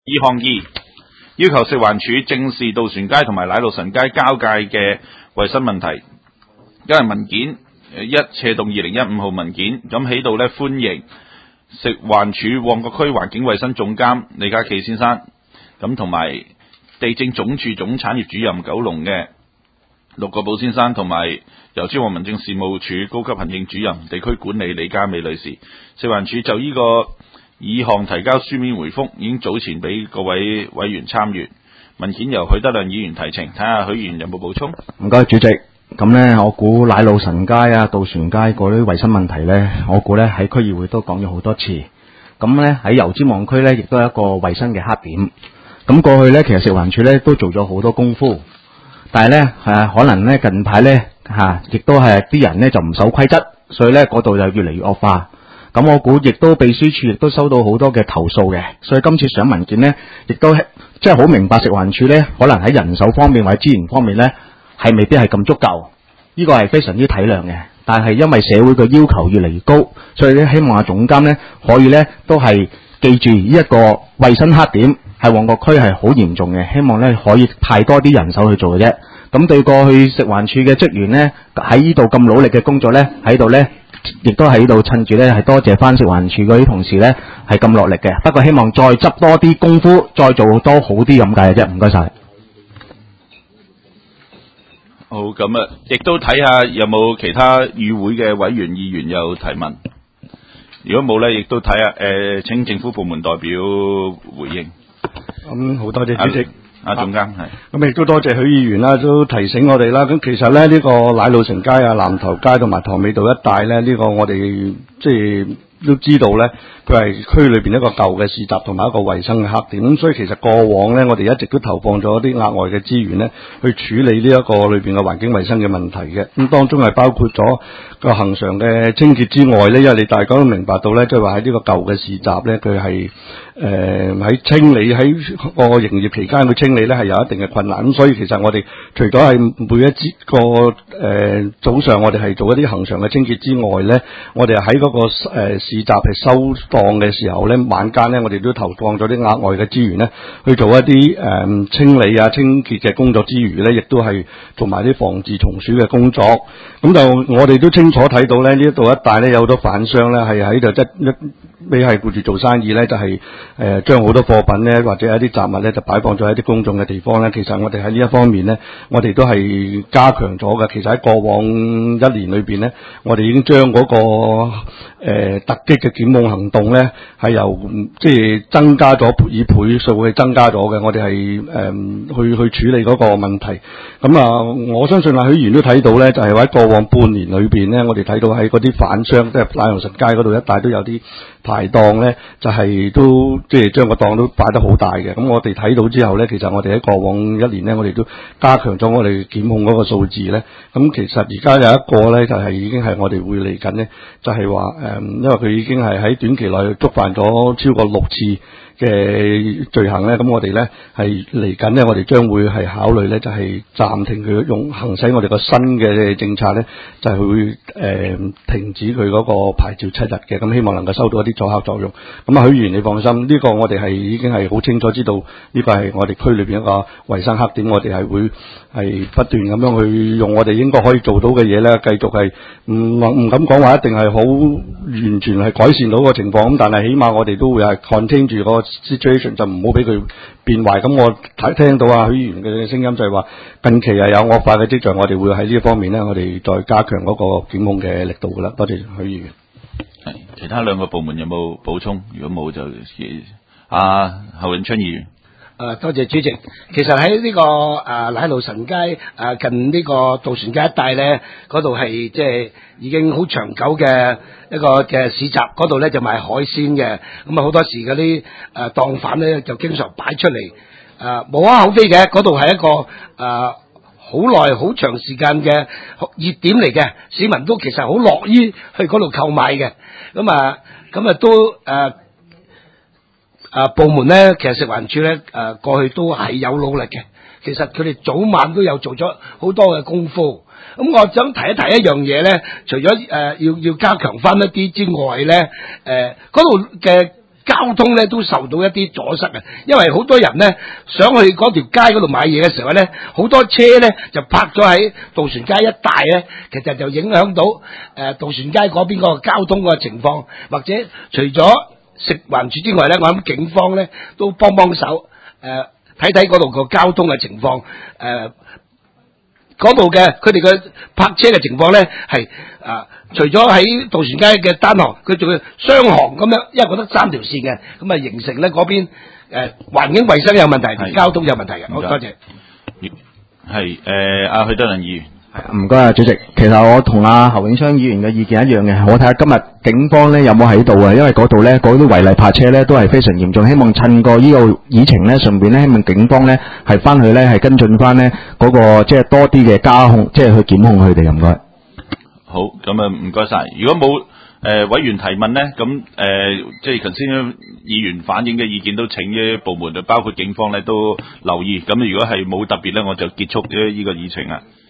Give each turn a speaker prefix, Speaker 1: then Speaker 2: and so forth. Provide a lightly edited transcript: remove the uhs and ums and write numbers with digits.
Speaker 1: 二項二，要求食環署正視渡船街同埋奶路臣街交界嘅衛生問題。今日文件1/2015號文件，咁喺度呢歡迎食環署旺角區環境衛生總監李家麒先生，咁同埋地政總署總產業主任九龍嘅陸國寶先生，同埋油尖旺民政事務處高級行政主任地區管理李嘉美女士。食環署就呢個議項提交書面回覆，已經早前俾各位委員參閱。文件由許德亮議員提呈，睇下許議員有冇補充。
Speaker 2: 唔該，主席。咁呢，我估奶路臣街啊、渡船街嗰啲衛生問題呢，我估呢喺區議會都講咗好多次。咁呢喺油尖旺區呢，亦都係一個衛生嘅黑點。咁過去呢，其實食環署呢都做咗好多功夫，但係呢，可能呢近排呢，亦都係啲人呢就唔守規則，所以呢嗰度就越嚟越惡化。咁我估亦都秘書處亦都收到好多嘅投訴嘅，所以今次上文件呢，亦都即係好明白食環署呢，可能喺人手方面或者資源方面呢，係未必係咁足夠，呢個係非常之體諒嘅。但係因為社會嘅要求越嚟越高，所以呢希望總監呢可以呢都係記住呢一個衛生黑點係旺角區係好嚴重嘅，希望呢可以派多啲人手去做嘅啫。咁對過去食環署嘅職員呢，喺呢度咁努力嘅工作呢，喺度呢亦都喺度趁住呢係多謝翻食環署嗰啲同事呢係咁落力嘅。不過希望再執多啲功夫，再做多好啲咁解嘅啫。唔該晒。
Speaker 1: 好，咁亦都睇下有冇其他與會嘅委員議員有提問。如果冇呢，亦都睇下請政府部門代表回應。
Speaker 3: 好多謝主席。
Speaker 1: 總監係。
Speaker 3: 咁亦都多謝許議員啦，都提醒我哋啦。咁其實咧呢個奶路臣街啊、南頭街同埋塘尾道一帶咧，呢個我哋即係都知道咧，佢係區裏邊一個舊嘅市集同埋一個衛生嘅黑點。咁所以其實過往咧，我哋一直都投放咗一啲額外嘅資源咧，去處理呢一個裏邊嘅環境衛生嘅問題嘅。咁當中係包括咗個恆常嘅清潔之外咧，因為你大家都明白到咧，即係話喺呢個舊嘅市集咧，佢係喺清理喺個營業期間去清理咧係有一定嘅困難。咁所以其實我哋除咗係每一節個早上我哋係做一啲恆常嘅清潔之外咧，我哋喺嗰個市集係收檔嘅時候咧，晚間咧我哋都投放咗啲額外嘅資源咧，去做一啲清理啊、清潔嘅工作之餘咧，亦都係做埋啲防治蟲鼠嘅工作。咁就我哋都清楚睇到咧，呢一度一帶咧有好多販商咧係喺度一味係顧住做生意咧，就係將好多貨品咧或者一啲雜物咧就擺放咗喺啲公眾嘅地方咧。其實我哋喺呢一方面咧，我哋都係加強咗嘅。其實喺過往一年裏邊咧，我哋已經將嗰個突擊嘅檢控行動咧係由即係增加咗以倍數去增加咗嘅。我哋係去處理嗰個問題。咁我相信許議員都睇到咧，就係喺過往半年裏邊咧，我哋睇到喺嗰啲販商，即係奶路臣街嗰度一帶都有啲排檔咧，就係都即係將個檔都擺得好大嘅。咁我哋睇到之後咧，其實我哋喺過往一年咧，我哋都加強咗我哋檢控嗰個數字咧。咁其實而家有一個咧，就係已經係我哋會嚟緊咧，就係話因為佢已經係喺短期內觸犯咗超過6次嘅罪行咧，咁我哋咧係嚟緊咧，我哋將會係考慮咧，就係暫停佢行使我哋個新嘅政策咧，就係會停止佢嗰個牌照7日嘅。咁希望能夠收到一啲阻嚇作用。咁許議員你放心，呢個我哋係已經係好清楚知道，呢個係我哋區裏邊一個衛生黑點，我哋係會係不斷咁樣去用我哋應該可以做到嘅嘢咧，繼續係唔敢講話一定係好完全係改善到個情況。咁但係起碼我哋都會係 contain 住個situation， 就唔好俾佢變壞。咁我聽到許議員嘅聲音就係話近期係有惡化嘅跡象，我哋會喺呢一方面咧，我哋再加強嗰個檢控嘅力度噶啦。多謝許議員。
Speaker 1: 係其他兩個部門有冇補充？如果冇就侯永春議員。
Speaker 4: 多謝主席。其實喺呢個奶路臣街近呢個渡船街一帶咧，嗰度係即係已經好長久嘅一個嘅市集，嗰度咧就賣海鮮嘅。咁好多時嗰啲檔販咧就經常擺出嚟，無可厚非嘅。嗰度係一個好耐好長時間嘅熱點嚟嘅，市民都其實好樂於去嗰度購買嘅。咁都部門咧，其實食環署咧過去都係有努力嘅。其實佢哋早晚都有做咗好多嘅功夫。咁我想提一提一樣嘢咧，除咗要加強翻一啲之外咧，嗰度嘅交通咧都受到一啲阻塞啊，因為好多人咧想去嗰條街嗰度買嘢嘅時候咧，好多車咧就泊咗喺渡船街一帶咧，其實就影響到渡船街嗰邊嗰個交通嘅情況，或者除咗食環署之外咧，我諗警方咧都幫手睇睇嗰度個交通嘅情況，嗰度嘅佢哋嘅泊車嘅情況咧係除咗喺渡船街嘅單行，佢仲要雙行咁樣，因為覺得3條線嘅，咁啊形成咧嗰邊環境衛生有問題，交通有問題嘅。好，多謝。
Speaker 1: 係阿許德麟議員。
Speaker 2: 唔該啊，主席。其實我同阿侯永昌議員嘅意見一樣嘅，我睇下今日警方咧有冇喺度啊，因為嗰度咧嗰啲違例泊車咧都係非常嚴重，希望趁個呢個議程咧，順便咧希望警方咧係翻去咧係跟進翻咧嗰個即係多啲嘅加控，即係去檢控佢哋。唔該。
Speaker 1: 好，咁啊唔該晒。如果冇委員提問咧，咁即係頭先議員反映嘅意見都請啲部門，包括警方咧都留意。咁如果係冇特別咧，我就結束呢個議程啦。